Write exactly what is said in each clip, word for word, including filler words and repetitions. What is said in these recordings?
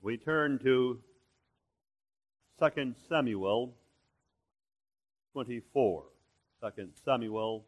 We turn to Second Samuel twenty-four. Second Samuel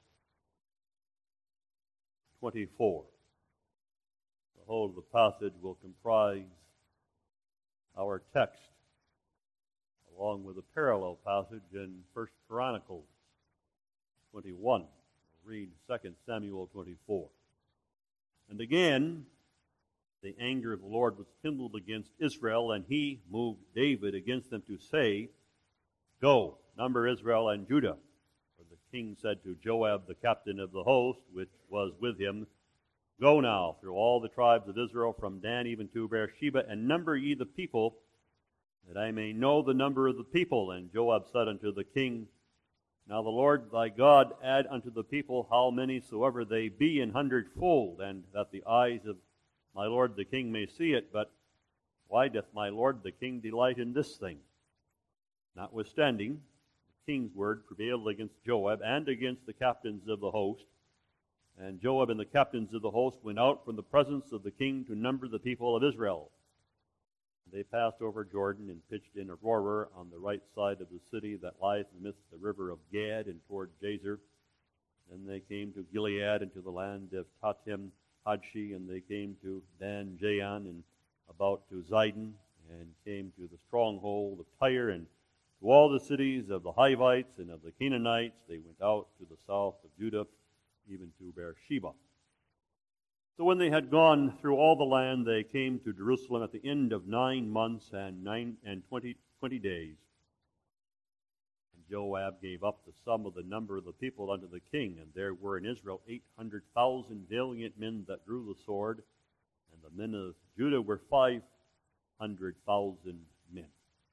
twenty-four. The whole of the passage will comprise our text, along with a parallel passage in First Chronicles twenty-one. We'll read Second Samuel twenty-four. And again, the anger of the Lord was kindled against Israel, and he moved David against them to say, Go, number Israel and Judah. For the king said to Joab, the captain of the host, which was with him, Go now through all the tribes of Israel, from Dan even to Beersheba, and number ye the people, that I may know the number of the people. And Joab said unto the king, Now the Lord thy God add unto the people how many soever they be an hundredfold, and that the eyes of my lord the king may see it. But why doth my lord the king delight in this thing? Notwithstanding, the king's word prevailed against Joab and against the captains of the host. And Joab and the captains of the host went out from the presence of the king to number the people of Israel. They passed over Jordan and pitched in Aroer on the right side of the city that lieth amidst the river of Gad and toward Jazer. Then they came to Gilead and to the land of Tatim Hadshi, and they came to Dan Jaan and about to Zidon, and came to the stronghold of Tyre, and to all the cities of the Hivites and of the Canaanites. They went out to the south of Judah, even to Beersheba. So when they had gone through all the land, they came to Jerusalem at the end of nine months and nine and twenty twenty days. And Joab gave up the sum of the number of the people unto the king, and there were in Israel eight hundred thousand valiant men that drew the sword, and the men of Judah were five hundred thousand men.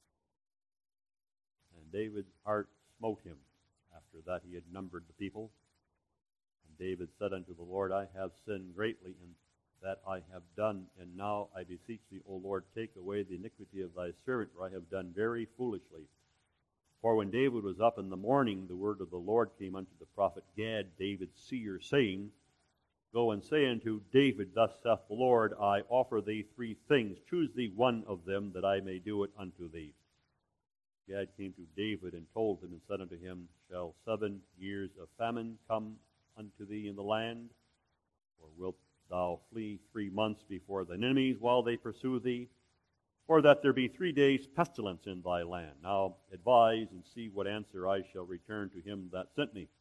And David's heart smote him after that he had numbered the people. David said unto the Lord, I have sinned greatly in that I have done, and now I beseech thee, O Lord, take away the iniquity of thy servant, for I have done very foolishly. For when David was up in the morning, the word of the Lord came unto the prophet Gad, David's seer, saying, Go and say unto David, Thus saith the Lord, I offer thee three things. Choose thee one of them, that I may do it unto thee. Gad came to David and told him, and said unto him, Shall seven years of famine come unto thee in the land? Or wilt thou flee three months before thine enemies while they pursue thee? Or that there be three days pestilence in thy land? Now advise and see what answer I shall return to him that sent me.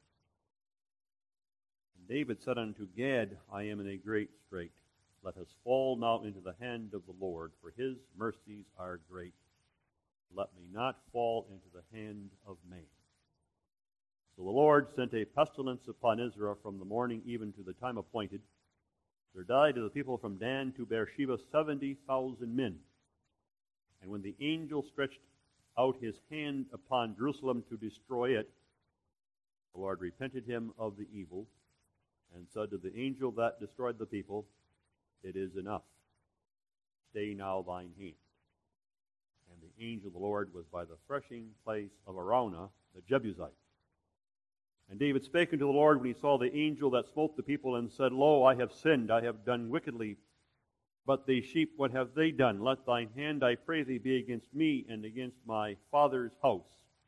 And David said unto Gad, I am in a great strait. Let us fall now into the hand of the Lord, for his mercies are great. Let me not fall into the hand of man. So the Lord sent a pestilence upon Israel from the morning even to the time appointed. There died of the people from Dan to Beersheba seventy thousand men. And when the angel stretched out his hand upon Jerusalem to destroy it, the Lord repented him of the evil, and said to the angel that destroyed the people, It is enough. Stay now thine hand. And the angel of the Lord was by the threshing place of Araunah the Jebusite. And David spake unto the Lord when he saw the angel that smote the people, and said, Lo, I have sinned, I have done wickedly. But the sheep, what have they done? Let thine hand, I pray thee, be against me and against my father's house.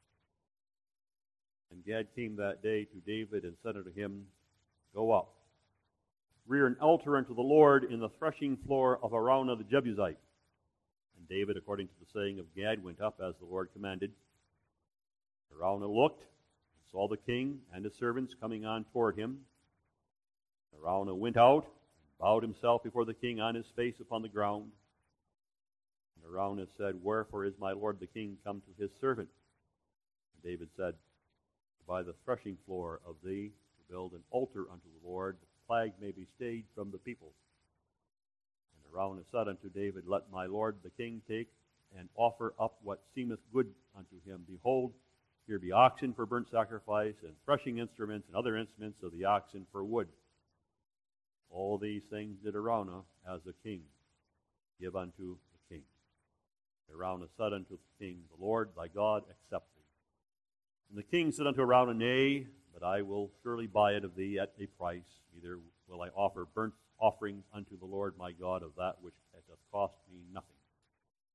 And Gad came that day to David and said unto him, Go up, rear an altar unto the Lord in the threshing floor of Araunah the Jebusite. And David, according to the saying of Gad, went up as the Lord commanded. Araunah looked, saw the king and his servants coming on toward him. Araunah went out and bowed himself before the king on his face upon the ground. And Araunah said, Wherefore is my lord the king come to his servant? And David said, By the threshing floor of thee to build an altar unto the Lord, that the plague may be stayed from the people. And Araunah said unto David, Let my lord the king take and offer up what seemeth good unto him. Behold, here be oxen for burnt sacrifice, and threshing instruments, and other instruments of the oxen for wood. All these things did Araunah as a king give unto the king. Araunah said unto the king, The Lord thy God accept thee. And the king said unto Araunah, Nay, but I will surely buy it of thee at a price. Neither will I offer burnt offerings unto the Lord my God of that which hath cost me nothing.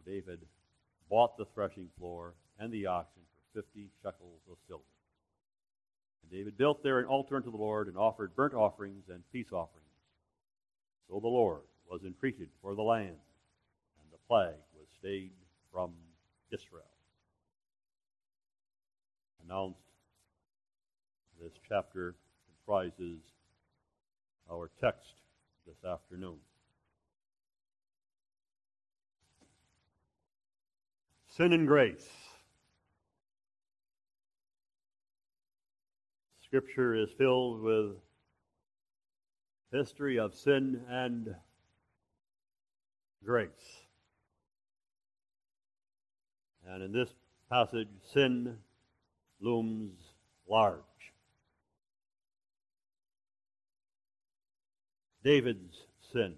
David bought the threshing floor and the oxen for fifty shekels of silver. And David built there an altar unto the Lord and offered burnt offerings and peace offerings. So the Lord was entreated for the land, and the plague was stayed from Israel. Announced, this chapter comprises our text this afternoon. Sin and grace. Scripture is filled with history of sin and grace. And in this passage, sin looms large. David's sin.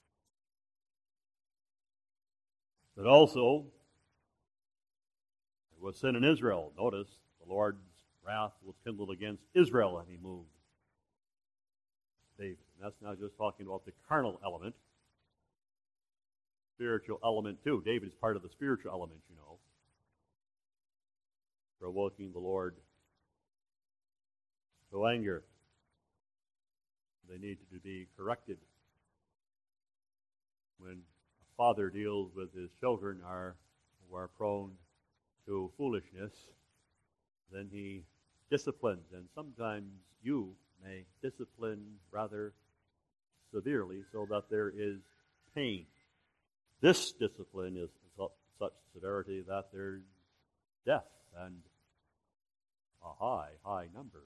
But also, there was sin in Israel. Notice, the Lord's wrath was kindled against Israel, and he moved David. And that's not just talking about the carnal element, spiritual element too. David is part of the spiritual element, you know. Provoking the Lord to anger. They need to be corrected. When a father deals with his children are, who are prone to foolishness, then he disciplines. And sometimes you may discipline rather severely so that there is pain. This discipline is such severity that there's death and a high, high number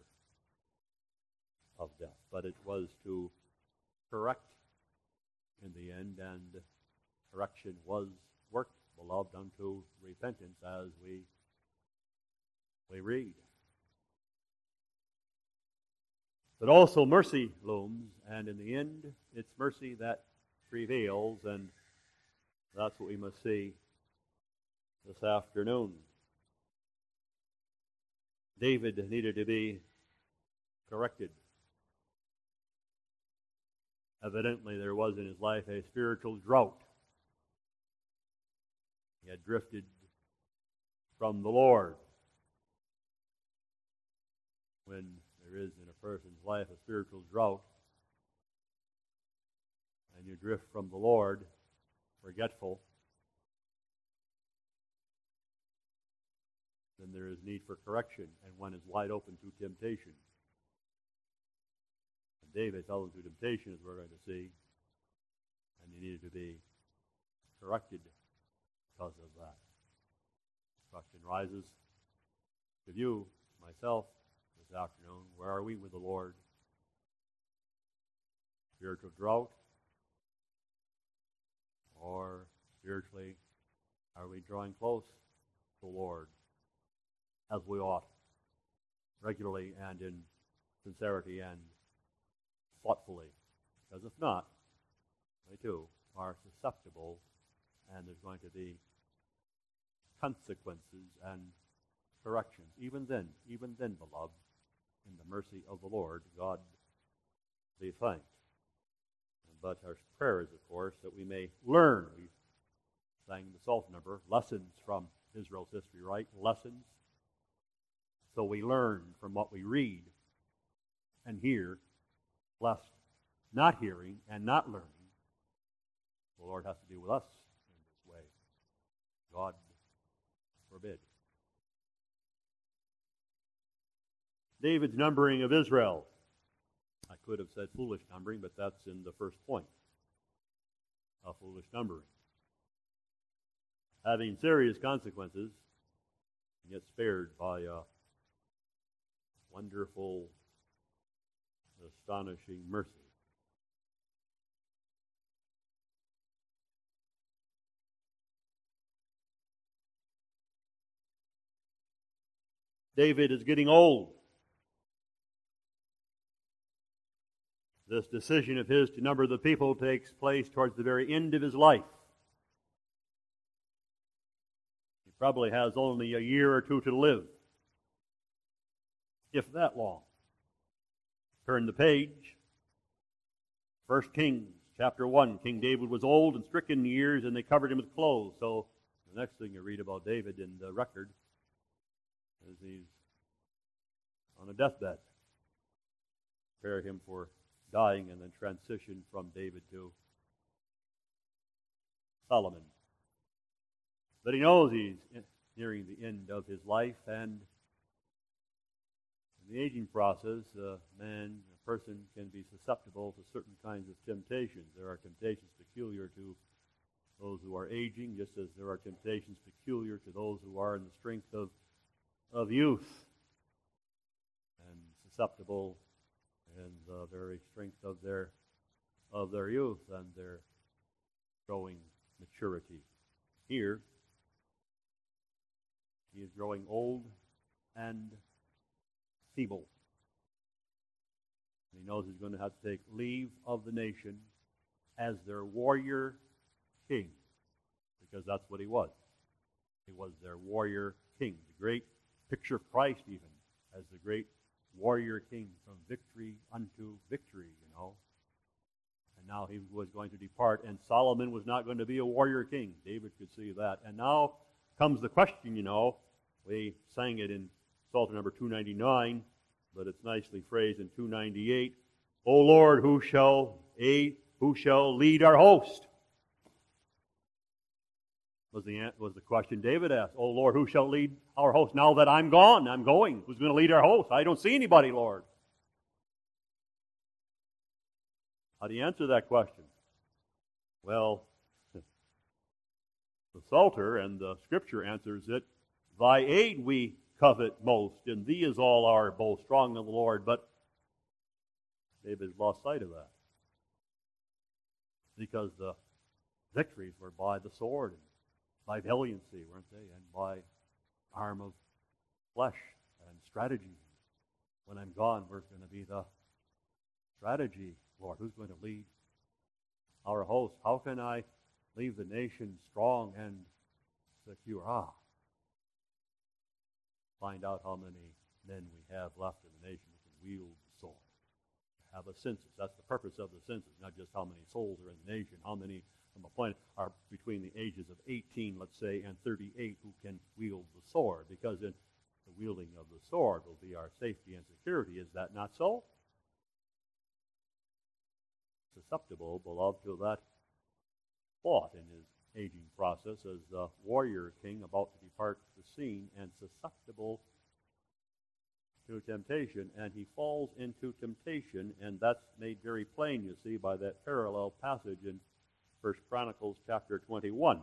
of death. But it was to correct in the end, and correction was worked, beloved, unto repentance, as we we read. But also mercy looms, and in the end, it's mercy that prevails, and that's what we must see this afternoon. David needed to be corrected. Evidently, there was in his life a spiritual drought. He had drifted from the Lord. When there is in a person's life a spiritual drought, and you drift from the Lord, forgetful, then there is need for correction, and one is wide open to temptation. And David fell into temptation, as we're going to see, and he needed to be corrected because of that. The question rises to you, myself, this afternoon: where are we with the Lord? Spiritual drought? Or spiritually, are we drawing close to the Lord as we ought, regularly and in sincerity and thoughtfully? Because if not, they too are susceptible, and there's going to be consequences and corrections. Even then, even then, beloved, in the mercy of the Lord, God be thanked. But our prayer is, of course, that we may learn. We sang the Psalm number, lessons from Israel's history, right? Lessons. So we learn from what we read and hear, lest not hearing and not learning, the Lord has to deal with us in this way. God forbid. David's numbering of Israel. I could have said foolish numbering, but that's in the first point. A foolish numbering. Having serious consequences, and yet spared by a wonderful, astonishing mercy. David is getting old. This decision of his to number the people takes place towards the very end of his life. He probably has only a year or two to live, if that long. Turn the page. First Kings, chapter one. King David was old and stricken in years, and they covered him with clothes. So The next thing you read about David in the record is he's on a deathbed. Prepare him for dying and then transition from David to Solomon. But he knows he's nearing the end of his life, and in the aging process, a man, a person can be susceptible to certain kinds of temptations. There are temptations peculiar to those who are aging, just as there are temptations peculiar to those who are in the strength of, of youth, and susceptible in the very strength of their of their youth and their growing maturity. Here, he is growing old and feeble. He knows he's going to have to take leave of the nation as their warrior king, because that's what he was. He was their warrior king, the great picture of Christ even, as the great warrior king from victory unto victory, you know. And now he was going to depart, and Solomon was not going to be a warrior king. David could see that. And now comes the question, you know. We sang it in Psalter number two ninety-nine, but it's nicely phrased in two ninety-eight. O Lord, who shall aid, who shall lead our host? Was the, was the question David asked. Oh Lord, who shall lead our host? Now that I'm gone, I'm going. Who's going to lead our host? I don't see anybody, Lord. How do you answer that question? Well, the Psalter and the Scripture answers it. Thy aid we covet most, and thee is all our boast, strong in the Lord. But David has lost sight of that, because the victories were by the sword, and by valiancy, weren't they? And by arm of flesh and strategy. When I'm gone, where's going to be the strategy, Lord? Who's going to lead our host? How can I leave the nation strong and secure? Ah, find out how many men we have left in the nation who can wield the sword. Have a census. That's the purpose of the census, not just how many souls are in the nation, how many from a point are between the ages of eighteen, let's say, and thirty-eight who can wield the sword, because in the wielding of the sword will be our safety and security. Is that not so? Susceptible, beloved, to that thought in his aging process as the warrior king about to depart the scene, and susceptible to temptation, and he falls into temptation, and that's made very plain, you see, by that parallel passage in First Chronicles chapter twenty-one.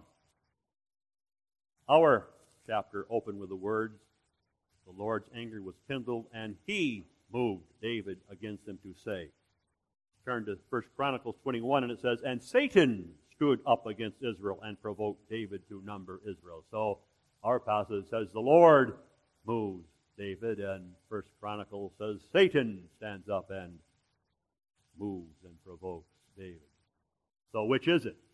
Our chapter opened with the words, the Lord's anger was kindled, and he moved David against them to say. Turn to First Chronicles twenty-one, and it says, and Satan stood up against Israel and provoked David to number Israel. So our passage says the Lord moves David, and First Chronicles says Satan stands up and moves and provokes David. So which is it?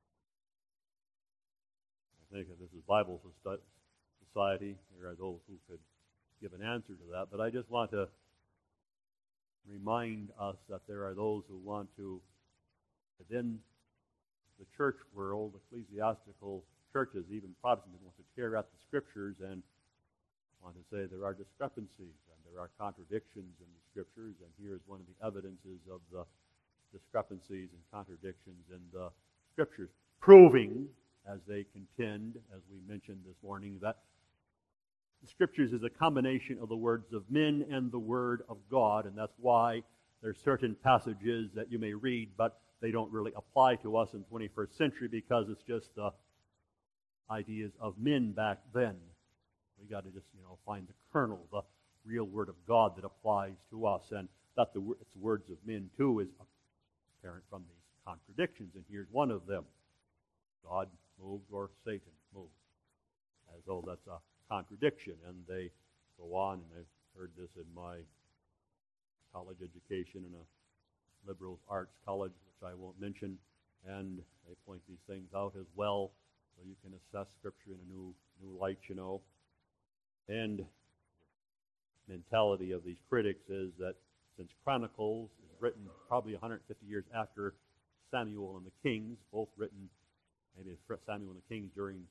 I think if this is Bible Society, there are those who could give an answer to that, but I just want to remind us that there are those who want to, within the church world, ecclesiastical churches, even Protestants, want to tear at the Scriptures and want to say there are discrepancies and there are contradictions in the Scriptures, and here is one of the evidences of the discrepancies and contradictions in the Scriptures, proving, as they contend, as we mentioned this morning, that the Scriptures is a combination of the words of men and the Word of God, and that's why there's certain passages that you may read, but they don't really apply to us in the twenty-first century because it's just the ideas of men back then. We got to just, you know, find the kernel, the real Word of God that applies to us, and that the it's words of men too is apparent from these contradictions, and here's one of them. God moved or Satan moved, as though that's a contradiction, and they go on, and I've heard this in my college education in a liberal arts college, which I won't mention, and they point these things out as well, so you can assess Scripture in a new new light, you know. And the mentality of these critics is that since Chronicles is written probably one hundred fifty years after Samuel and the Kings, both written, maybe Samuel and the Kings during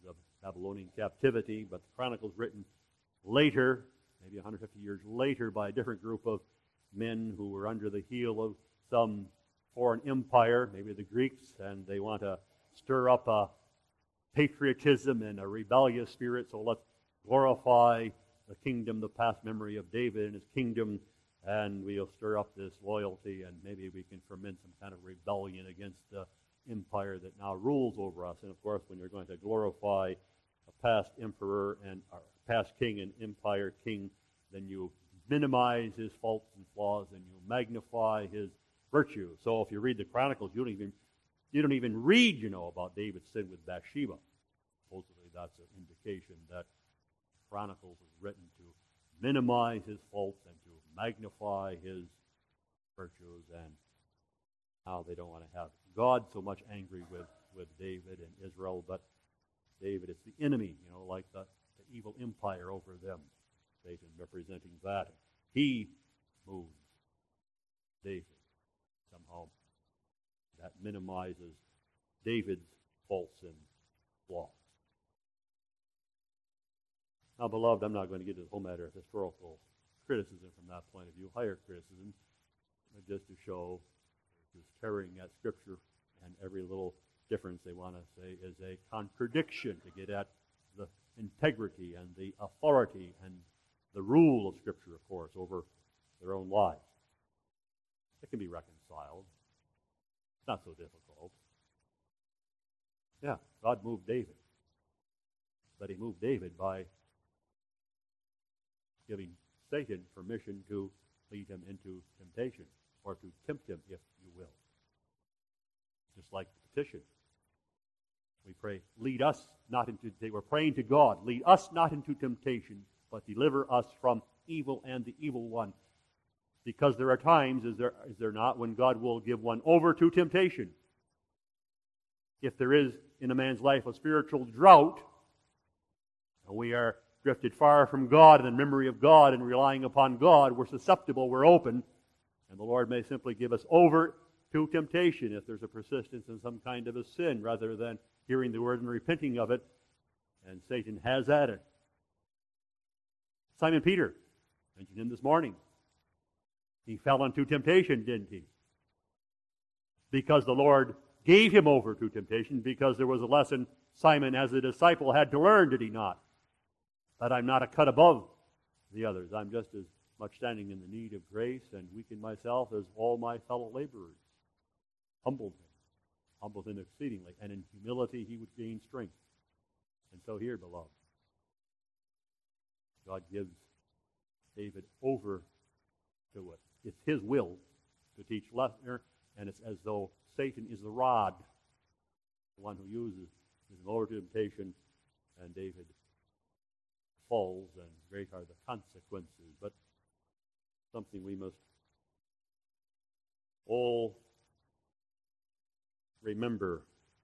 the Babylonian captivity, but the Chronicles written later, maybe one hundred fifty years later, by a different group of men who were under the heel of some foreign empire, maybe the Greeks, and they want to stir up a patriotism and a rebellious spirit, so let's glorify the kingdom, the past memory of David and his kingdom, and we'll stir up this loyalty, and maybe we can ferment some kind of rebellion against the empire that now rules over us. And of course, when you're going to glorify a past emperor and a past king and empire king, then you minimize his faults and flaws, and you magnify his virtue. So if you read the Chronicles, you don't even you don't even read, you know, about David's sin with Bathsheba. Supposedly, that's an indication that Chronicles was written to minimize his faults and to magnify his virtues, and how they don't want to have God so much angry with, with David and Israel, but David is the enemy, you know, like the, the evil empire over them. Satan representing that. He moves David somehow. That minimizes David's faults and flaws. Now, beloved, I'm not going to get to the whole matter of historical criticism from that point of view, higher criticism, but just to show just tearing at Scripture, and every little difference they want to say is a contradiction to get at the integrity and the authority and the rule of Scripture, of course, over their own lives. It can be reconciled. It's not so difficult. Yeah, God moved David. But he moved David by giving Satan permission to lead him into temptation, or to tempt him, if you will. Just like the petition. We pray, lead us not into temptation. We're praying to God, lead us not into temptation, but deliver us from evil and the evil one. Because there are times, is there, is there not, when God will give one over to temptation. If there is in a man's life a spiritual drought, and we are drifted far from God and the memory of God and relying upon God, we're susceptible, we're open, and the Lord may simply give us over to temptation if there's a persistence in some kind of a sin, rather than hearing the word and repenting of it, and Satan has at it. Simon Peter, mentioned him this morning. He fell into temptation, didn't he? Because the Lord gave him over to temptation, because there was a lesson Simon as a disciple had to learn, did he not? That I'm not a cut above the others. I'm just as much standing in the need of grace and weak in myself as all my fellow laborers. Humbled him. Humbled him exceedingly. And in humility he would gain strength. And so here, beloved, God gives David over to it. It's his will to teach lesson, and it's as though Satan is the rod, the one who uses his over to temptation, and David falls, and great are the consequences. But something we must all remember,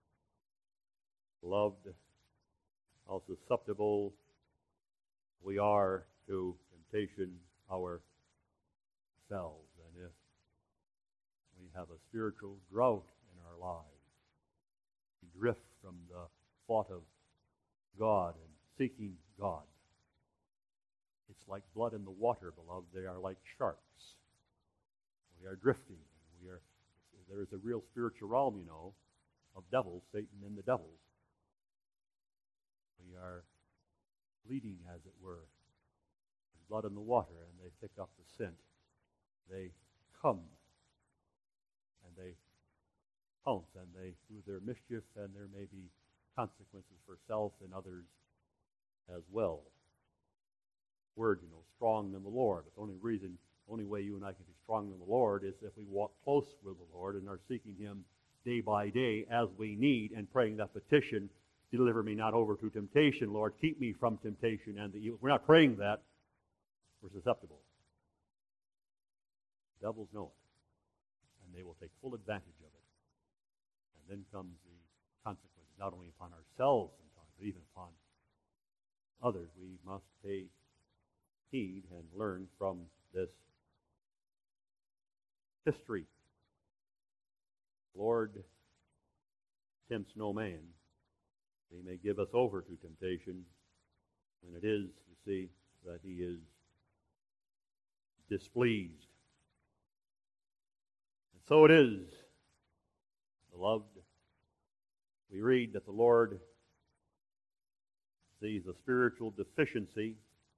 loved, how susceptible we are to temptation ourselves. And if we have a spiritual drought in our lives, we drift from the thought of God and seeking God. It's like blood in the water, beloved. They are like sharks. We are drifting. We are. There is a real spiritual realm, you know, of devils, Satan and the devils. We are bleeding, as it were. There's blood in the water, and they pick up the scent. They come, and they pounce, and they do their mischief, and there may be consequences for self and others as well. Word, you know, strong in the Lord. But the only reason, only way you and I can be strong in the Lord is if we walk close with the Lord and are seeking Him day by day as we need, and praying that petition, deliver me not over to temptation, Lord, keep me from temptation and the evil. We're not praying that. We're susceptible. Devils know it, and they will take full advantage of it. And then comes the consequences, not only upon ourselves sometimes, but even upon others. We must pay heed and learn from this history. The Lord tempts no man He may give us over to temptation when it is, you see, that he is displeased. And so it is, beloved. We read that the Lord sees a spiritual deficiency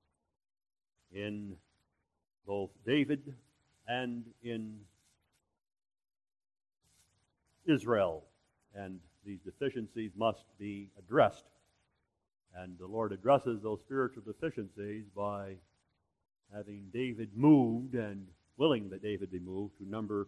in both David and in Israel. And these deficiencies must be addressed. And the Lord addresses those spiritual deficiencies by having David moved and willing that David be moved to number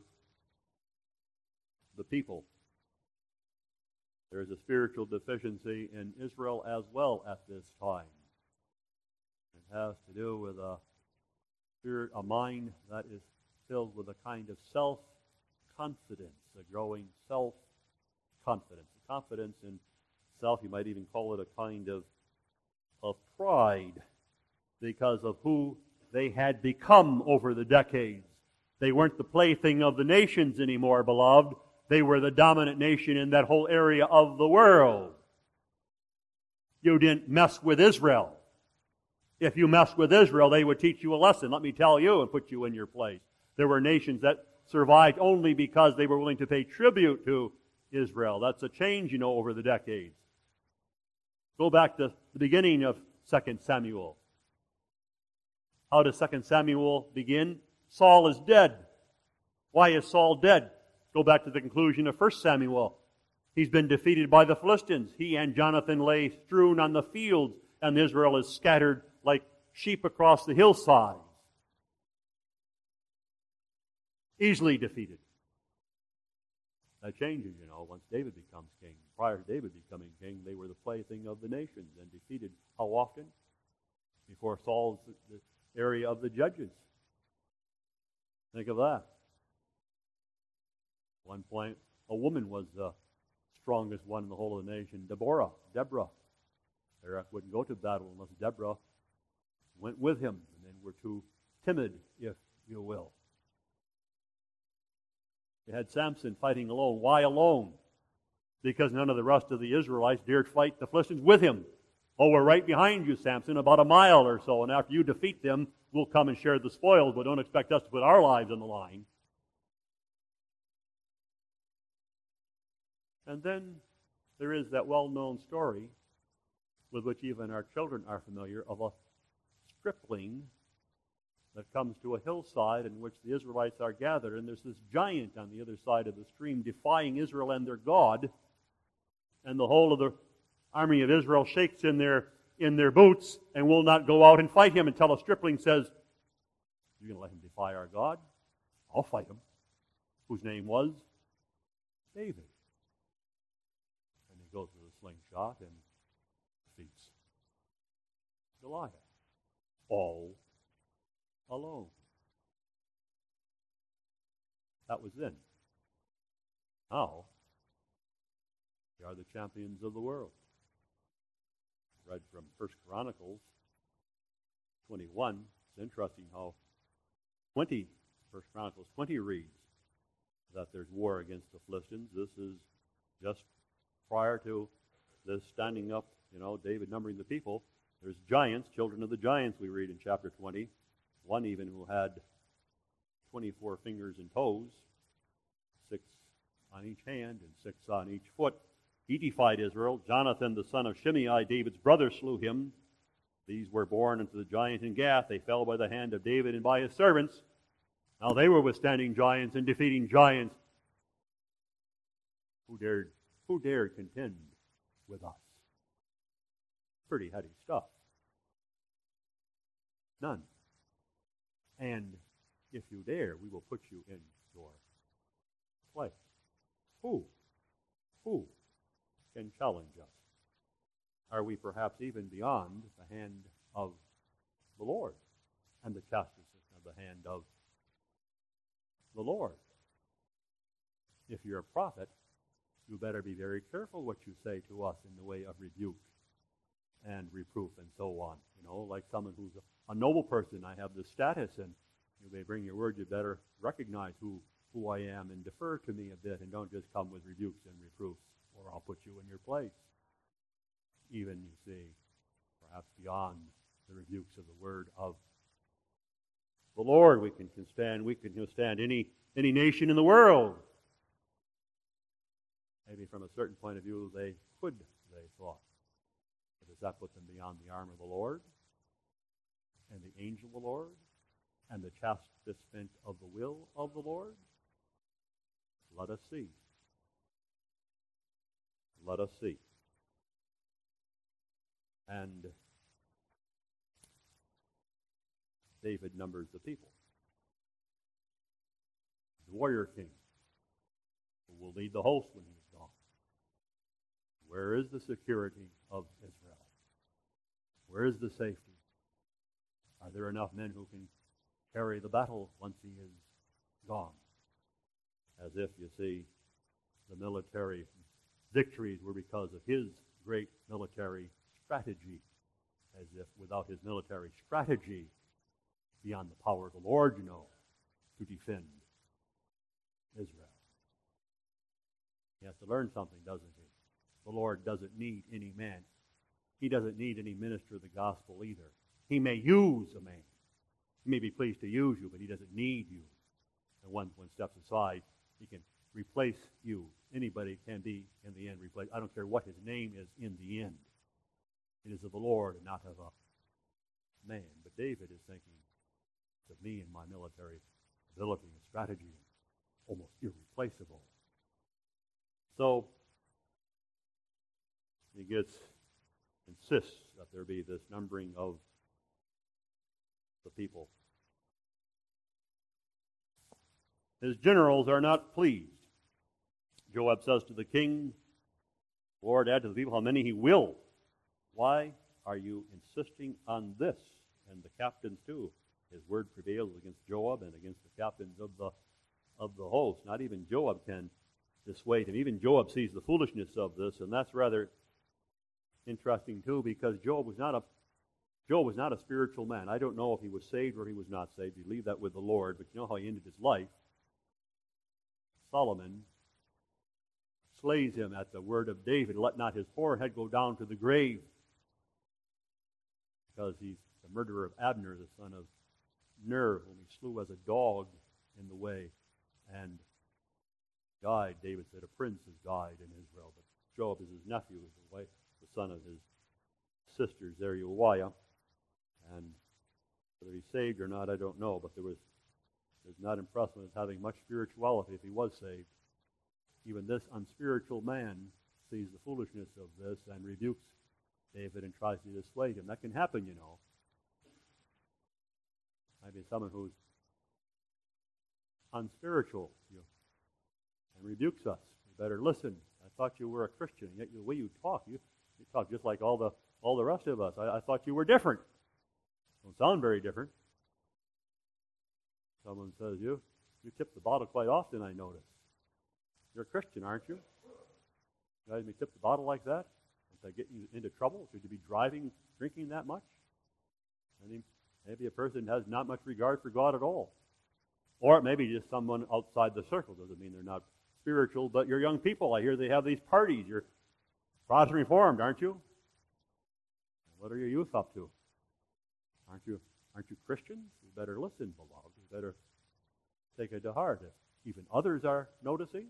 the people. There is a spiritual deficiency in Israel as well at this time. It has to do with a spirit, a mind that is filled with a kind of self-confidence, a growing self-confidence. A confidence in self, you might even call it a kind of, of pride because of who they had become over the decades. They weren't the plaything of the nations anymore, beloved. They were the dominant nation in that whole area of the world. You didn't mess with Israel. If you messed with Israel, they would teach you a lesson. Let me tell you and put you in your place. There were nations that survived only because they were willing to pay tribute to Israel. That's a change, you know, over the decades. Go back to the beginning of Second Samuel. How does Second Samuel begin? Saul is dead. Why is Saul dead? Go back to the conclusion of First Samuel. He's been defeated by the Philistines. He and Jonathan lay strewn on the fields, and Israel is scattered like sheep across the hillsides. Easily defeated. That changes, you know, once David becomes king. Prior to David becoming king, they were the plaything of the nations and defeated how often? Before Saul's the area of the judges. Think of that. One point, a woman was the strongest one in the whole of the nation. Deborah, Deborah. Barak wouldn't go to battle unless Deborah went with him, and then were too timid, if you will. You had Samson fighting alone. Why alone? Because none of the rest of the Israelites dared fight the Philistines with him. Oh, we're right behind you, Samson, about a mile or so, and after you defeat them, we'll come and share the spoils, but don't expect us to put our lives on the line. And then there is that well-known story with which even our children are familiar of a stripling that comes to a hillside in which the Israelites are gathered, and there's this giant on the other side of the stream defying Israel and their God, and the whole of the army of Israel shakes in their in their boots and will not go out and fight him until a stripling says, "You're going to let him defy our God? I'll fight him." Whose name was David. And he goes with a slingshot and defeats Goliath. All alone. That was then. Now, they are the champions of the world. Read from First Chronicles twenty-one. It's interesting how twenty, First Chronicles twenty reads that there's war against the Philistines. This is just prior to this standing up, you know, David numbering the people. There's giants, children of the giants, we read in chapter twenty. One even who had twenty-four fingers and toes, six on each hand and six on each foot. He defied Israel. Jonathan, the son of Shimei, David's brother, slew him. These were born unto the giant in Gath. They fell by the hand of David and by his servants. Now they were withstanding giants and defeating giants. Who dared, who dared contend with us? Pretty heady stuff. None. And if you dare, we will put you in your place. Who? Who can challenge us? Are we perhaps even beyond the hand of the Lord and the chastisement of the hand of the Lord? If you're a prophet, you better be very careful what you say to us in the way of rebuke and reproof and so on. You know, like someone who's a, a noble person, I have this status, and you may bring your word, you better recognize who, who I am and defer to me a bit, and don't just come with rebukes and reproofs, or I'll put you in your place. even, you see, perhaps beyond the rebukes of the word of the Lord. We can stand, we can withstand any, any nation in the world. Maybe from a certain point of view, they could, they thought. But does that put them beyond the arm of the Lord and the angel of the Lord and the chastisement of the will of the Lord? Let us see. Let us see. And David numbers the people. The warrior king who will lead the host when he is gone. Where is the security of Israel? Where is the safety? Are there enough men who can carry the battle once he is gone? As if, you see, the military victories were because of his great military strategy. As if without his military strategy, beyond the power of the Lord, you know, to defend Israel. He has to learn something, doesn't he? The Lord doesn't need any man. He doesn't need any minister of the gospel either. He may use a man. He may be pleased to use you, but he doesn't need you. And one, one steps aside, he can replace you. Anybody can be, in the end, replaced. I don't care what his name is in the end. It is of the Lord and not of a man. But David is thinking, of me and my military ability and strategy, almost irreplaceable. So he gets insists that there be this numbering of the people. His generals are not pleased. Joab says to the king, Lord, add to the people how many he will. Why are you insisting on this? And the captains too. His word prevails against Joab and against the captains of the of the host. Not even Joab can dissuade him. Even Joab sees the foolishness of this, and that's rather interesting too, because Joab was not a Joab was not a spiritual man. I don't know if he was saved or he was not saved. You leave that with the Lord, but you know how he ended his life. Solomon slays him at the word of David, let not his forehead go down to the grave, because he's the murderer of Abner, the son of Ner, whom he slew as a dog in the way, and died. David said, a prince has died in Israel, but Joab is his nephew, the, wife, the son of his sister Zeruiah, and whether he's saved or not, I don't know, but there was, was not impressed with having much spirituality if he was saved. Even this unspiritual man sees the foolishness of this and rebukes David and tries to dissuade him. That can happen, you know. Maybe someone who's unspiritual you know, and rebukes us. You better listen. I thought you were a Christian, yet the way you talk, you, you talk just like all the all the rest of us. I, I thought you were different. Don't sound very different. Someone says, you you tip the bottle quite often, I notice. You're a Christian, aren't you? You guys may tip the bottle like that? Does that get you into trouble? Should you be driving, drinking that much? Maybe, maybe a person has not much regard for God at all. Or maybe just someone outside the circle. Doesn't mean they're not spiritual, but you're young people. I hear they have these parties. You're Protestant Reformed, aren't you? What are your youth up to? Aren't you aren't you Christians? You better listen, beloved. You better take it to heart. If even others are noticing,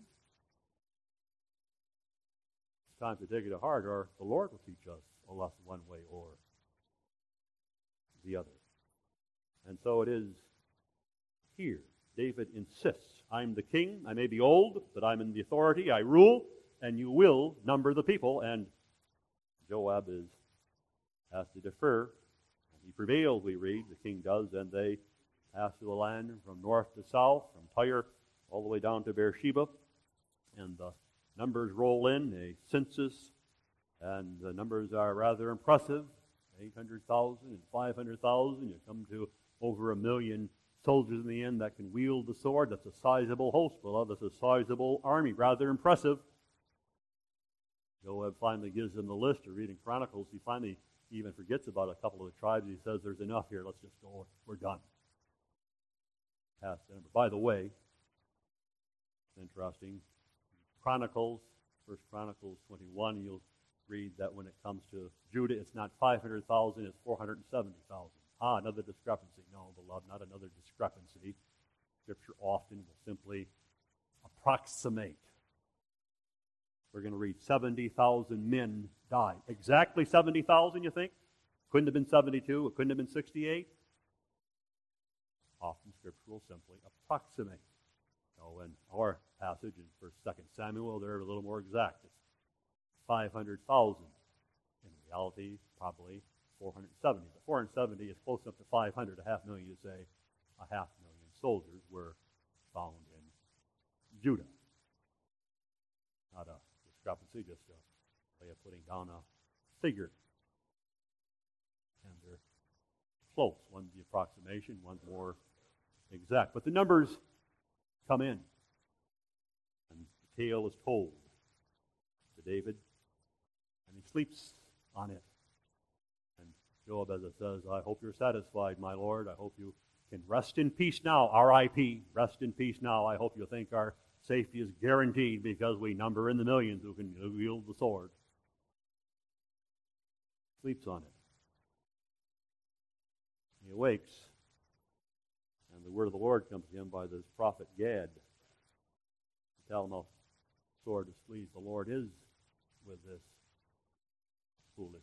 it's time to take it to heart, or the Lord will teach us a lesson one way or the other. And so it is here. David insists, I'm the king, I may be old, but I'm in the authority, I rule, and you will number the people. And Joab is has to defer. He prevails, we read, the king does, and they pass through the land from north to south, from Tyre all the way down to Beersheba. And the numbers roll in, a census, and the numbers are rather impressive, eight hundred thousand and five hundred thousand. You come to over a million soldiers in the end that can wield the sword. That's a sizable host, beloved. That's a sizable army, rather impressive. Joab finally gives them the list. You're reading Chronicles. He finally even forgets about a couple of the tribes. He says, there's enough here. Let's just go. We're done. Past the number. By the way, it's interesting. Chronicles, First Chronicles twenty-one, you'll read that when it comes to Judah, it's not five hundred thousand, it's four hundred seventy thousand. Ah, another discrepancy. No, beloved, not another discrepancy. Scripture often will simply approximate. We're going to read seventy thousand men died. Exactly seventy thousand, you think? Couldn't have been seventy-two. It couldn't have been sixty-eight. Often Scripture will simply approximate. So in our passage in First, Second Samuel, they're a little more exact. It's five hundred thousand. In reality, probably four hundred seventy. But four hundred seventy is close enough to five hundred, a half million, you say. A half million soldiers were found in Judah. Not a discrepancy, just a way of putting down a figure. And they're close. One's the approximation, one's more exact. But the numbers come in. And the tale is told to David. And he sleeps on it. And Joab, as it says, I hope you're satisfied, my Lord. I hope you can rest in peace now. R I P Rest in peace now. I hope you think our safety is guaranteed because we number in the millions who can wield the sword. Sleeps on it. He awakes, and the word of the Lord comes to him by this prophet Gad. To tell him how sore displeased the Lord is with this foolishness.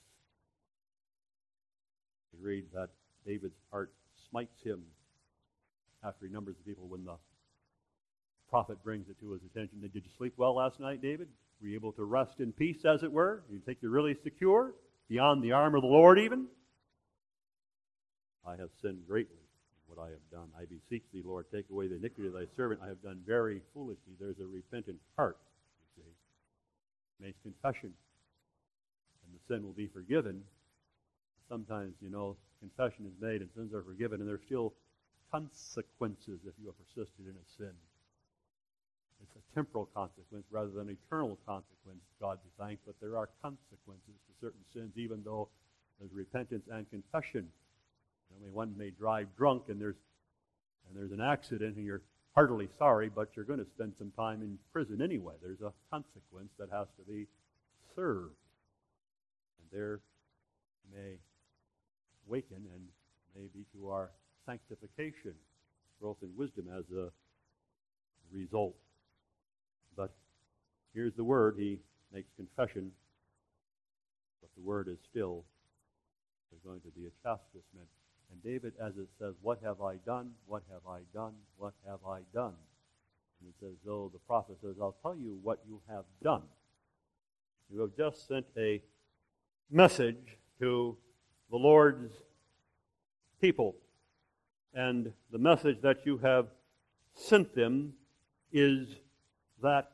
We read that David's heart smites him after he numbers the people when the prophet brings it to his attention. Did you sleep well last night, David? Were you able to rest in peace, as it were? You think you're really secure? Beyond the arm of the Lord even? I have sinned greatly in what I have done. I beseech thee, Lord, take away the iniquity of thy servant. I have done very foolishly. There's a repentant heart, you see. Makes confession, and the sin will be forgiven. Sometimes, you know, confession is made and sins are forgiven, and there's still consequences if you have persisted in a sin. It's a temporal consequence rather than an eternal consequence, God be thanked, but there are consequences to certain sins, even though there's repentance and confession. I mean, one may drive drunk and there's and there's an accident and you're heartily sorry, but you're going to spend some time in prison anyway. There's a consequence that has to be served. And there may awaken and may be to our sanctification, growth in wisdom as a result. But here's the word. He makes confession, but the word is still there's going to be a chastisement. And David, as it says, what have I done? What have I done? What have I done? And it's as though the prophet says, I'll tell you what you have done. You have just sent a message to the Lord's people. And the message that you have sent them is that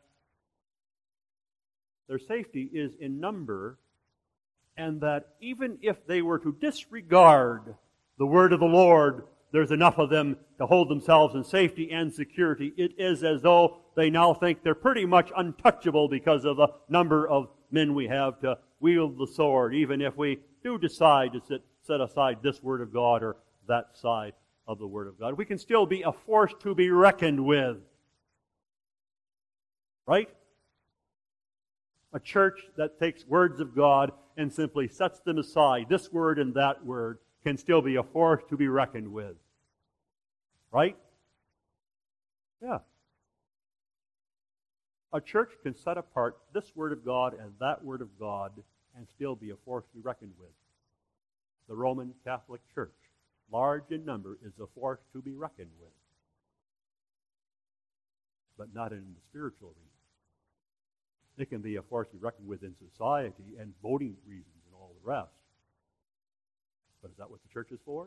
their safety is in number, and that even if they were to disregard the word of the Lord, there's enough of them to hold themselves in safety and security. It is as though they now think they're pretty much untouchable because of the number of men we have to wield the sword, even if we do decide to sit, set aside this word of God or that side of the word of God. We can still be a force to be reckoned with. Right? A church that takes words of God and simply sets them aside, this word and that word, can still be a force to be reckoned with. Right? Yeah. A church can set apart this word of God and that word of God and still be a force to be reckoned with. The Roman Catholic Church, large in number, is a force to be reckoned with. But not in the spiritual arena. It can be a force to be reckoned with in society and voting reasons and all the rest. But is that what the church is for?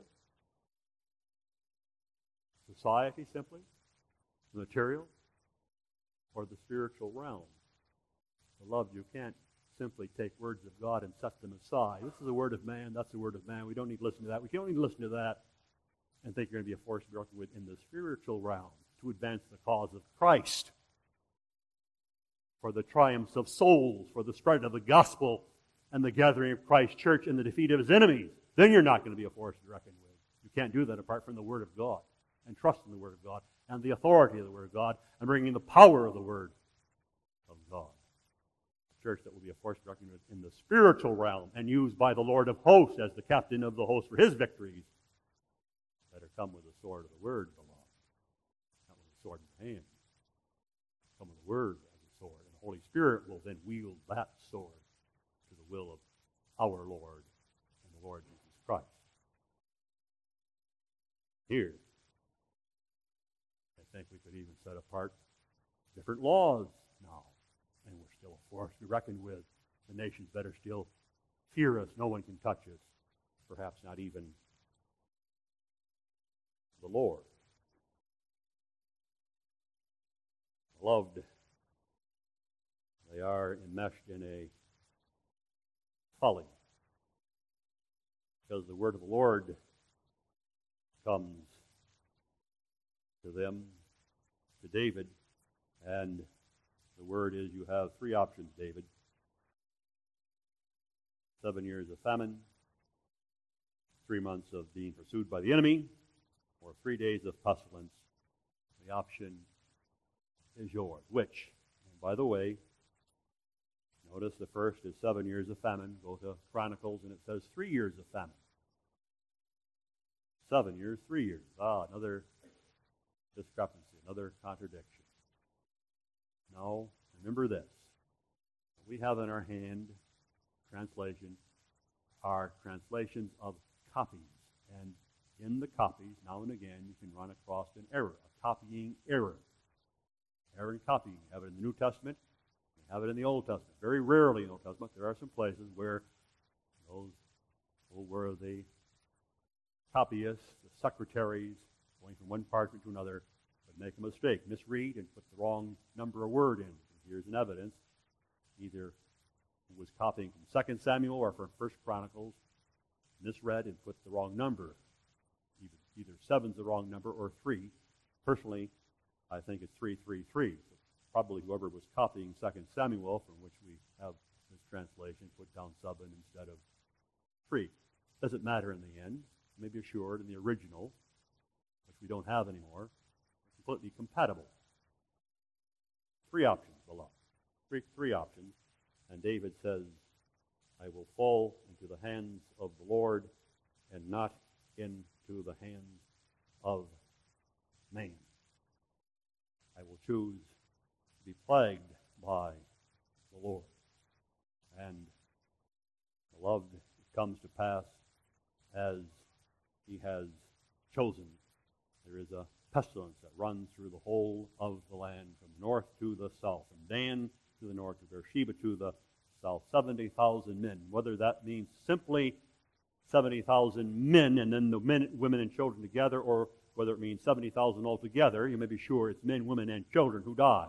Society simply? The material? Or the spiritual realm? Beloved, you can't simply take words of God and set them aside. This is the word of man, that's the word of man. We don't need to listen to that. We don't need to listen to that and think you're going to be a force to be reckoned with in the spiritual realm to advance the cause of Christ, for the triumphs of souls, for the spread of the gospel and the gathering of Christ's church and the defeat of his enemies. Then you're not going to be a force to be reckoned with. You can't do that apart from the Word of God and trust in the Word of God and the authority of the Word of God and bringing the power of the Word of God. church that will be a force to reckon with in the spiritual realm and used by the Lord of hosts as the captain of the host for his victories. Better come with the sword of the word, beloved. Not with the sword in the hand. Come with the word as a sword. And the Holy Spirit will then wield that sword to the will of our Lord and the Lord Jesus Christ. Here, I think we could even set apart different laws now. And we're still a force to reckon with. The nations better still fear us. No one can touch us. Perhaps not even the Lord. Beloved, they are enmeshed in a folly. Because the word of the Lord comes to them, to David, and the word is you have three options, David. Seven years of famine, three months of being pursued by the enemy, or three days of pestilence. The option is yours. Which, and by the way, notice the first is seven years of famine. Go to Chronicles and it says three years of famine. Seven years, three years. Ah, another discrepancy, another contradiction. Now, remember this. We have in our hand translation are translations of copies. And in the copies, now and again, you can run across an error, a copying error. Error in copying. You have it in the New Testament. You have it in the Old Testament. Very rarely in the Old Testament. There are some places where those where the copyists, the secretaries, going from one parchment to another, would make a mistake, misread, and put the wrong number of word in. Here's an evidence. Either he was copying from Second Samuel or from First Chronicles, misread and put the wrong number. Either, either seven's the wrong number or three. Personally, I think it's three three three. Probably whoever was copying Second Samuel, from which we have this translation, put down seven instead of three. Doesn't matter in the end. You may be assured in the original, which we don't have anymore, completely compatible. Three options, beloved. Three, three options. And David says, I will fall into the hands of the Lord and not into the hands of man. I will choose to be plagued by the Lord. And, beloved, it comes to pass as he has chosen. There is a pestilence that runs through the whole of the land, from north to the south, from Dan to the north, to Beersheba to the south, seventy thousand men. Whether that means simply seventy thousand men and then the men, women and children together, or whether it means seventy thousand altogether, you may be sure it's men, women, and children who die.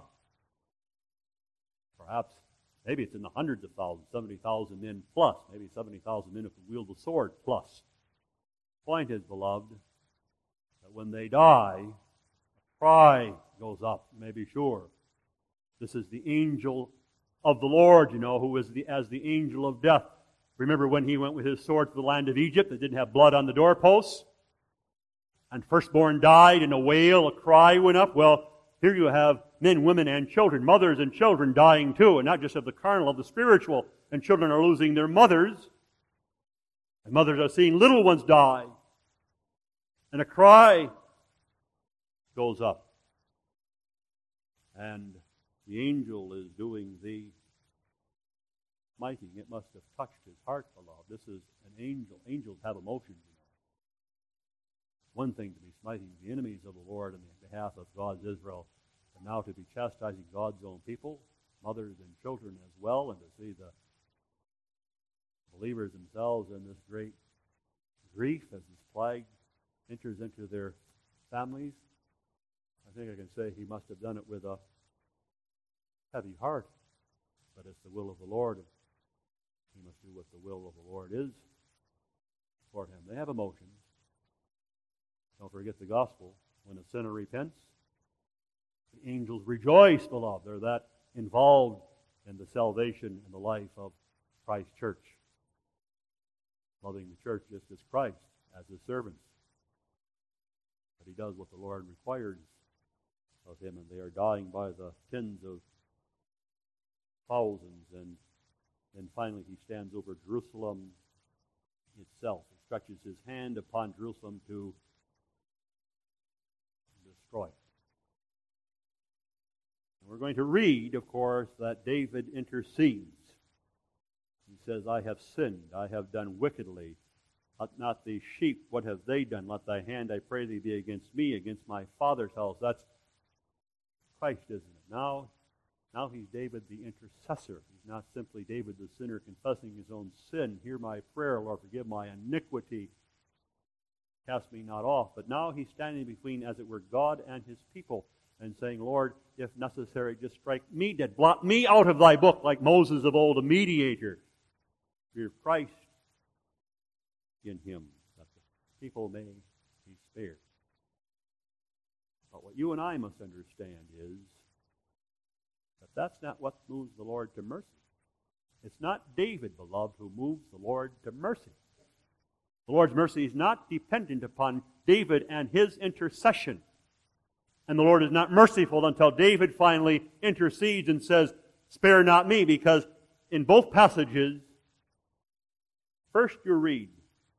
Perhaps, maybe it's in the hundreds of thousands, seventy thousand men plus, maybe seventy thousand men who can wield the sword plus. Point is, beloved, that when they die, a cry goes up, you may be sure. This is the angel of the Lord, you know, who is the, as the angel of death. Remember when he went with his sword to the land of Egypt that didn't have blood on the doorposts? And firstborn died, and a wail, a cry went up. Well, here you have men, women, and children, mothers and children dying too, and not just of the carnal, of the spiritual. And children are losing their mothers, and mothers are seeing little ones die. And a cry goes up. And the angel is doing the smiting. It must have touched his heart, beloved. This is an angel. Angels have emotions, you know. One thing to be smiting the enemies of the Lord on behalf of God's Israel, but now to be chastising God's own people, mothers and children as well, and to see the believers themselves in this great grief as this plague enters into their families. I think I can say he must have done it with a heavy heart, but it's the will of the Lord. He must do what the will of the Lord is for him. They have emotions. Don't forget the gospel. When a sinner repents, the angels rejoice, beloved. They're that involved in the salvation and the life of Christ's church. Loving the church just as Christ, as his servants. But he does what the Lord requires of him, and they are dying by the tens of thousands, and then finally he stands over Jerusalem itself. He stretches his hand upon Jerusalem to destroy it. And we're going to read, of course, that David intercedes. He says, I have sinned, I have done wickedly. Let not the sheep, what have they done? Let thy hand, I pray thee, be against me, against my father's house. That's Christ, isn't it? Now, now he's David the intercessor. He's not simply David the sinner confessing his own sin. Hear my prayer, Lord, forgive my iniquity. Cast me not off. But now he's standing between, as it were, God and his people and saying, Lord, if necessary, just strike me dead. Blot me out of thy book like Moses of old, a mediator. Fear of Christ in him, that the people may be spared. But what you and I must understand is that that's not what moves the Lord to mercy. It's not David, beloved, who moves the Lord to mercy. The Lord's mercy is not dependent upon David and his intercession. And the Lord is not merciful until David finally intercedes and says, spare not me, because in both passages, first you read,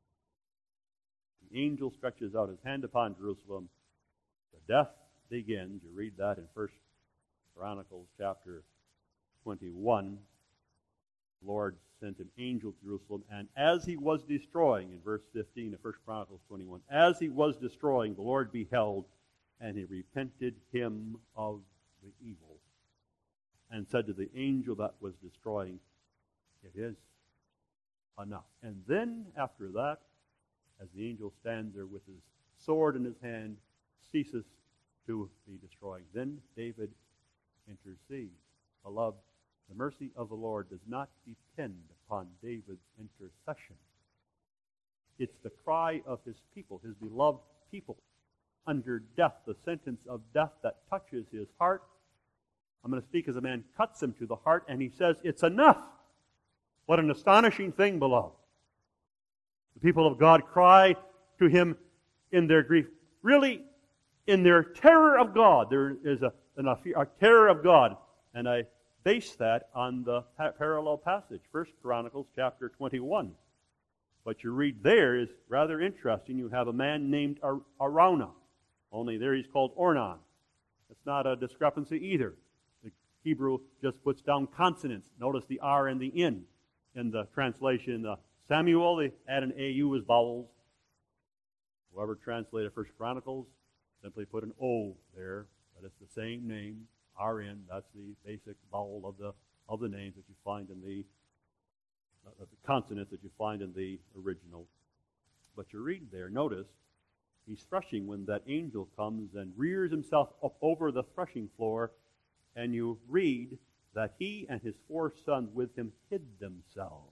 the angel stretches out his hand upon Jerusalem. The death begins. You read that in First Chronicles chapter twenty-one. The Lord sent an angel to Jerusalem, and as he was destroying, in verse fifteen of First Chronicles twenty-one, as he was destroying, the Lord beheld, and he repented him of the evil, and said to the angel that was destroying, it is enough. And then, after that, as the angel stands there with his sword in his hand, ceases to be destroying. Then David intercedes. Beloved, the mercy of the Lord does not depend upon David's intercession. It's the cry of his people, his beloved people, under death, the sentence of death that touches his heart. I'm going to speak as a man cuts him to the heart, and he says, it's enough. What an astonishing thing, beloved. The people of God cry to him in their grief. Really, in their terror of God. There is a, a, a terror of God. And I base that on the pa- parallel passage, First Chronicles chapter twenty-one. What you read there is rather interesting. You have a man named Ar- Araunah. Only there he's called Ornan. It's not a discrepancy either. The Hebrew just puts down consonants. Notice the R and the N in the translation. The Samuel, they add an A U as vowels. Whoever translated First Chronicles simply put an O there, but it's the same name, R N. That's the basic vowel of the of the names that you find in the, uh, the consonants that you find in the original. But you read there, notice, he's threshing when that angel comes and rears himself up over the threshing floor, and you read that he and his four sons with him hid themselves.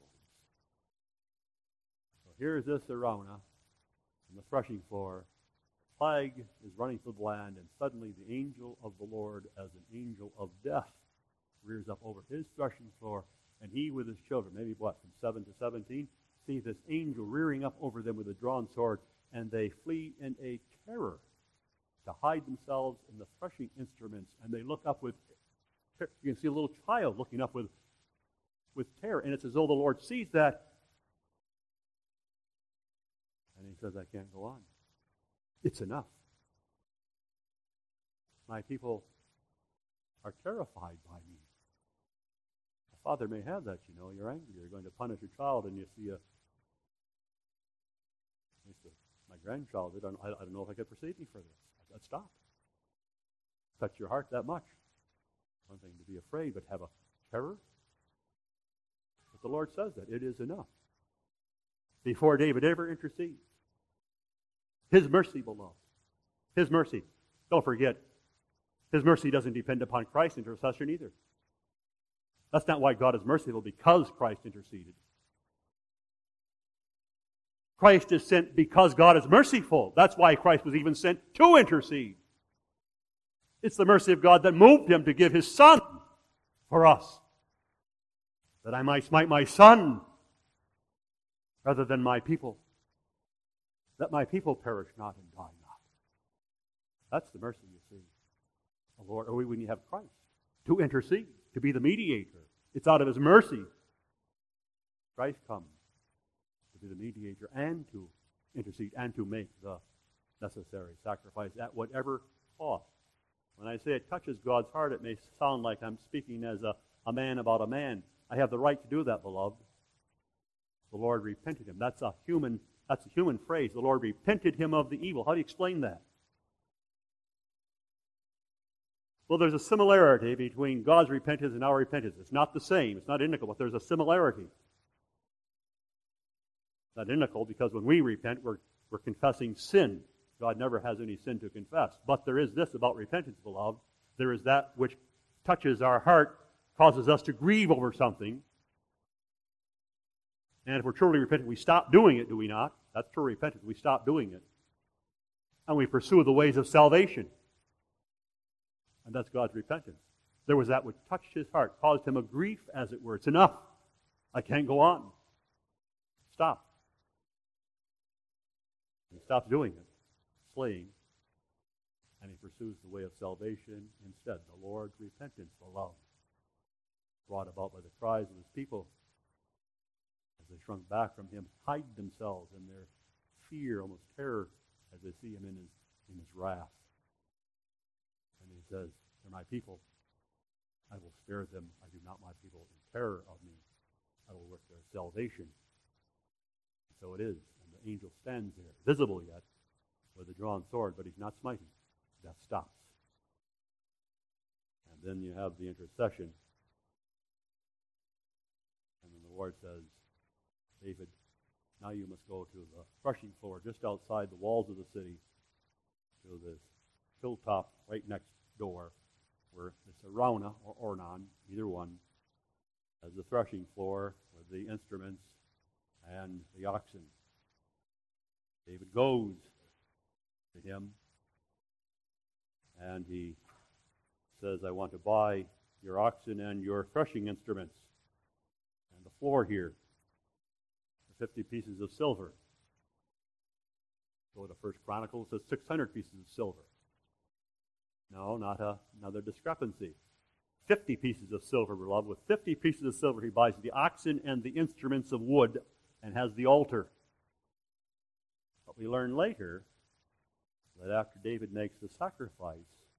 Here's this Araunah on the threshing floor. The plague is running through the land, and suddenly the angel of the Lord, as an angel of death, rears up over his threshing floor, and he with his children, maybe what, from seven to seventeen, see this angel rearing up over them with a drawn sword, and they flee in a terror to hide themselves in the threshing instruments, and they look up with, you can see a little child looking up with, with terror, and it's as though the Lord sees that. And he says, I can't go on. It's enough. My people are terrified by me. A father may have that, you know. You're angry. You're going to punish your child, and you see a... My grandchild, I don't, I don't know if I could proceed any further. I'd stop. Touch your heart that much. One thing to be afraid, but have a terror. But the Lord says that. It is enough. Before David ever intercedes. His mercy, beloved. His mercy. Don't forget, his mercy doesn't depend upon Christ's intercession either. That's not why God is merciful, because Christ interceded. Christ is sent because God is merciful. That's why Christ was even sent to intercede. It's the mercy of God that moved him to give his Son for us, that I might smite my Son rather than my people, that my people perish not and die not. That's the mercy, you see, the Lord, or when you have Christ, to intercede, to be the mediator It's out of His mercy. Christ comes to be the mediator and to intercede and to make the necessary sacrifice at whatever cost. When I say it touches God's heart, it may sound like I'm speaking as a, a man about a man. I have the right to do that, beloved. The Lord repented him. That's a human, that's a human phrase. The Lord repented him of the evil. How do you explain that? Well, there's a similarity between God's repentance and our repentance. It's not the same. It's not identical, but there's a similarity. It's not identical because when we repent, we're, we're confessing sin. God never has any sin to confess. But there is this about repentance, beloved. There is that which touches our heart, causes us to grieve over something. And if we're truly repentant, we stop doing it, do we not? That's true repentance. We stop doing it. And we pursue the ways of salvation. And that's God's repentance. There was that which touched his heart, caused him a grief, as it were. It's enough. I can't go on. Stop. He stops doing it, slaying, and he pursues the way of salvation instead. The Lord's repentance, beloved, brought about by the cries of his people as they shrunk back from him, hide themselves in their fear, almost terror, as they see him in his, in his wrath. And he says, they're my people. I will spare them. I do not my people in terror of me. I will work their salvation. And so it is. And the angel stands there, visible yet, with a drawn sword, but he's not smiting. Death stops. And then you have the intercession. And then the Lord says, David, now you must go to the threshing floor just outside the walls of the city, to this hilltop right next door, where it's Araunah or Ornan, either one, as the threshing floor with the instruments and the oxen. David goes to him, and he says, I want to buy your oxen and your threshing instruments, and the floor here, for fifty pieces of silver. Go to First Chronicles, it says six hundred pieces of silver. No, not a, another discrepancy. fifty pieces of silver, beloved. With fifty pieces of silver, he buys the oxen and the instruments of wood and has the altar. But we learn later that after David makes the sacrifice,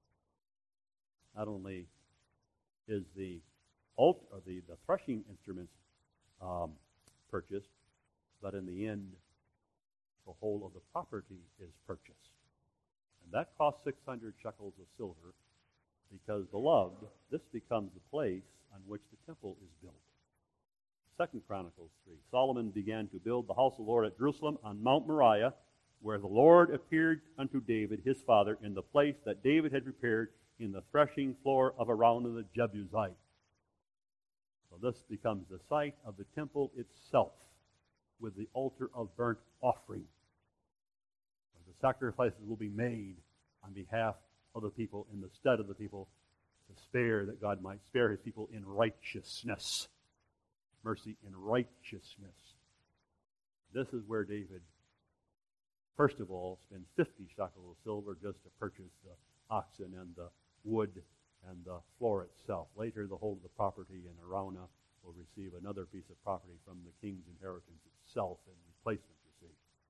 not only is the altar, or the, the threshing instruments um, purchased, but in the end, the whole of the property is purchased. And that cost six hundred shekels of silver because, beloved, this becomes the place on which the temple is built. Second Chronicles three. Solomon began to build the house of the Lord at Jerusalem on Mount Moriah, where the Lord appeared unto David his father in the place that David had prepared in the threshing floor of Araunah the Jebusite. So this becomes the site of the temple itself, with the altar of burnt offering. The sacrifices will be made on behalf of the people in the stead of the people to spare, that God might spare his people in righteousness. Mercy in righteousness. This is where David, first of all, spends fifty shekels of silver just to purchase the oxen and the wood and the floor itself. Later, the whole of the property in Araunah will receive another piece of property from the king's inheritance itself in replacement, you see.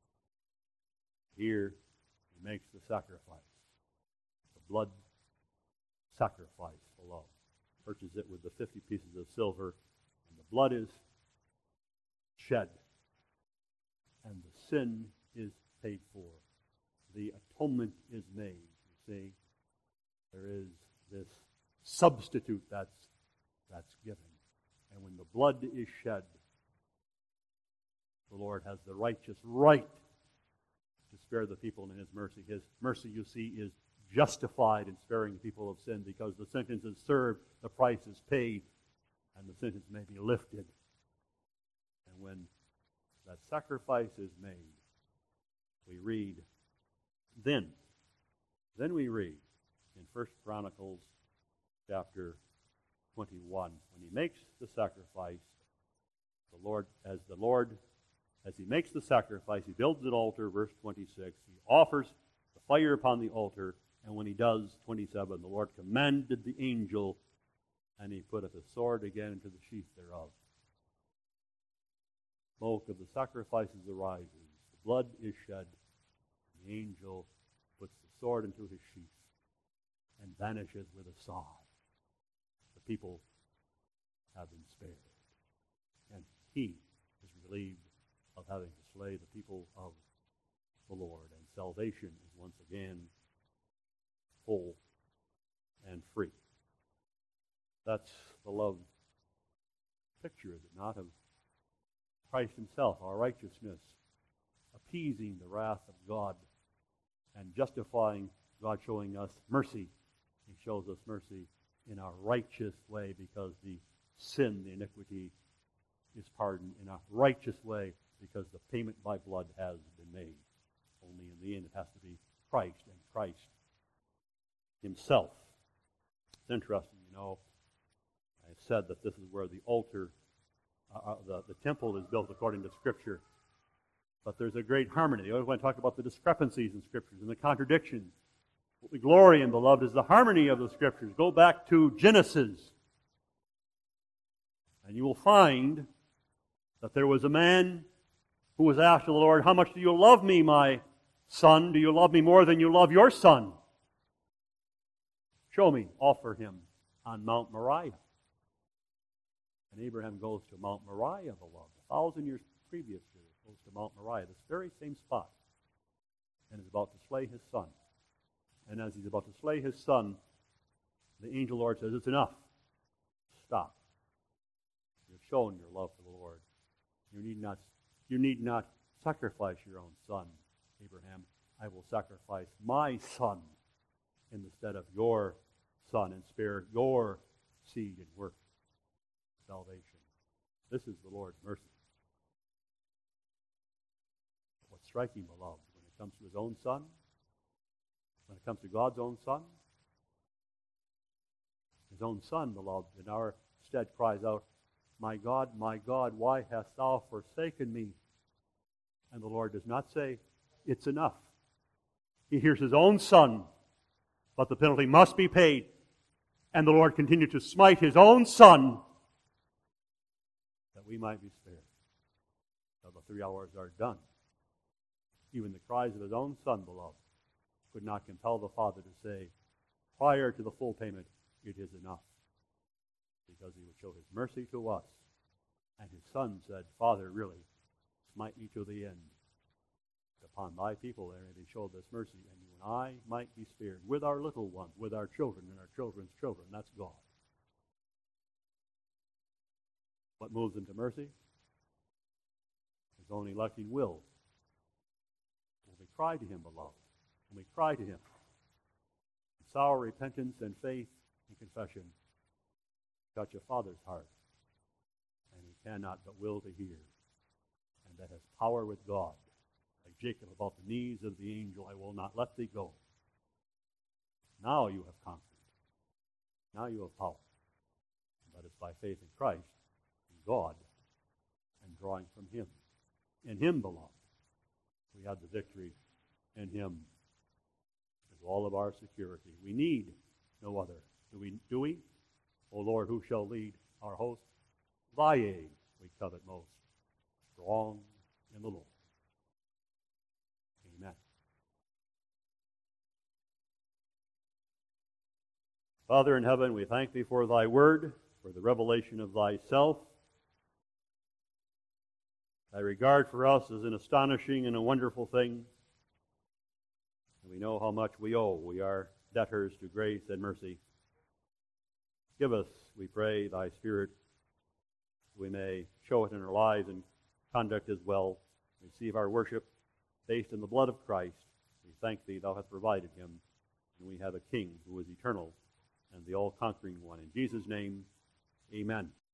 Here, he makes the sacrifice. The blood sacrifice below. Purchases it with the fifty pieces of silver, and the blood is shed. And the sin is paid for. The atonement is made, you see. There is this substitute that's, that's given. And when the blood is shed, the Lord has the righteous right to spare the people in his mercy. His mercy, you see, is justified in sparing the people of sin because the sentence is served, the price is paid, and the sentence may be lifted. And when that sacrifice is made, we read, then, then we read in First Chronicles chapter twenty-one, when he makes the sacrifice, the Lord, as the Lord, as he makes the sacrifice, he builds an altar, verse twenty-six, he offers the fire upon the altar, and when he does, twenty-seven, the Lord commanded the angel and he putteth a sword again into the sheath thereof. Smoke of the sacrifices arises, the blood is shed, the angel puts the sword into his sheath and vanishes with a sigh. The people have been spared, and he is relieved of having to slay the people of the Lord, and salvation is once again whole and free. That's the love picture, is it not, of Christ himself, our righteousness, appeasing the wrath of God and justifying God, showing us mercy. He shows us mercy in a righteous way because the sin, the iniquity, is pardoned in a righteous way because the payment by blood has been made. Only in the end it has to be Christ and Christ himself. It's interesting, you know, I said that this is where the altar, uh, the, the temple is built according to Scripture. But there's a great harmony. They always want to talk about the discrepancies in Scriptures and the contradictions. What we glory in, beloved, is the harmony of the Scriptures. Go back to Genesis, and you will find that there was a man who was asked of the Lord, "How much do you love me, my son? Do you love me more than you love your son? Show me." Offer him on Mount Moriah. And Abraham goes to Mount Moriah, beloved. A thousand years previous to this, goes to Mount Moriah, this very same spot, and is about to slay his son. And as he's about to slay his son, the angel Lord says, "It's enough. Stop. You've shown your love for the Lord. You need not, you need not sacrifice your own son, Abraham. I will sacrifice my son in the stead of your son and spare your seed and work salvation." This is the Lord's mercy. But what's striking, beloved, when it comes to his own son, when it comes to God's own son, his own son, beloved, in our stead cries out, "My God, my God, why hast thou forsaken me?" And the Lord does not say, "It's enough." He hears his own son, but the penalty must be paid. And the Lord continued to smite his own son that we might be spared. Till the three hours are done. Even the cries of his own son, beloved, could not compel the Father to say, prior to the full payment, "It is enough." Because he would show his mercy to us. And his son said, "Father, really, smite me to the end. Upon thy people there may be showed this mercy, and you and I might be spared with our little ones, with our children and our children's children." That's God. What moves him to mercy? His own electing will. When we cry to him, beloved, when we cry to him, in sour repentance and faith and confession, touch a father's heart, and he cannot but will to hear. And that has power with God. Like Jacob about the knees of the angel, "I will not let thee go." Now you have conquered. Now you have power. But it's by faith in Christ, in God, and drawing from him. In him, beloved, we have the victory. In him is all of our security. We need no other. Do we? Do we? O Lord, who shall lead our host? Thy aid we covet most. Strong in the Lord. Amen. Father in heaven, we thank thee for thy word, for the revelation of thyself. Thy regard for us is an astonishing and a wonderful thing. And we know how much we owe. We are debtors to grace and mercy. Give us, we pray, thy Spirit, so we may show it in our lives and conduct as well. Receive our worship based in the blood of Christ. We thank thee, thou hast provided him, and we have a King who is eternal and the all-conquering one. In Jesus' name, amen.